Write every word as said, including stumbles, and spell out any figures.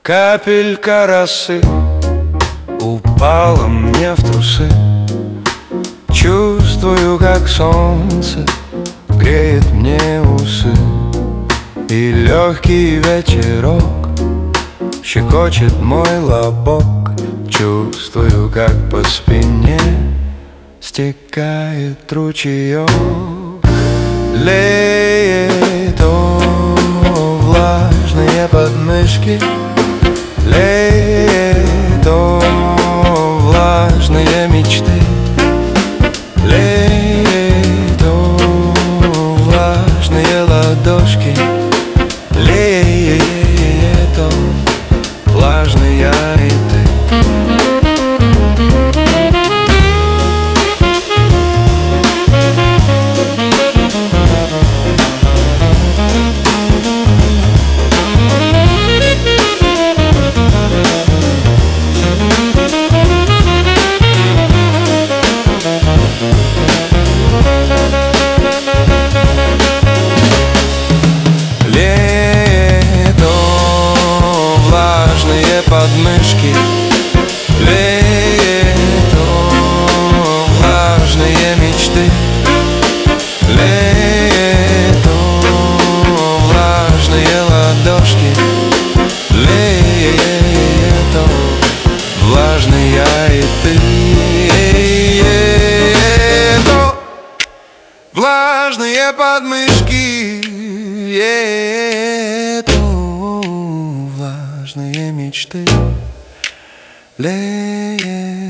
Капелька росы упала мне в трусы. Чувствую, как солнце греет мне усы, и легкий ветерок щекочет мой лобок. Чувствую, как по спине стекает ручеек. Леет о влажные подмышки, леет о влажные мечты, леет о влажные ладошки, леет о влажные я и ты. Подмышки, леет о влажные мечты, леет о влажные ладошки, леет о влажный я и ты. Леет о влажные подмышки, леет о влажные мечты, леет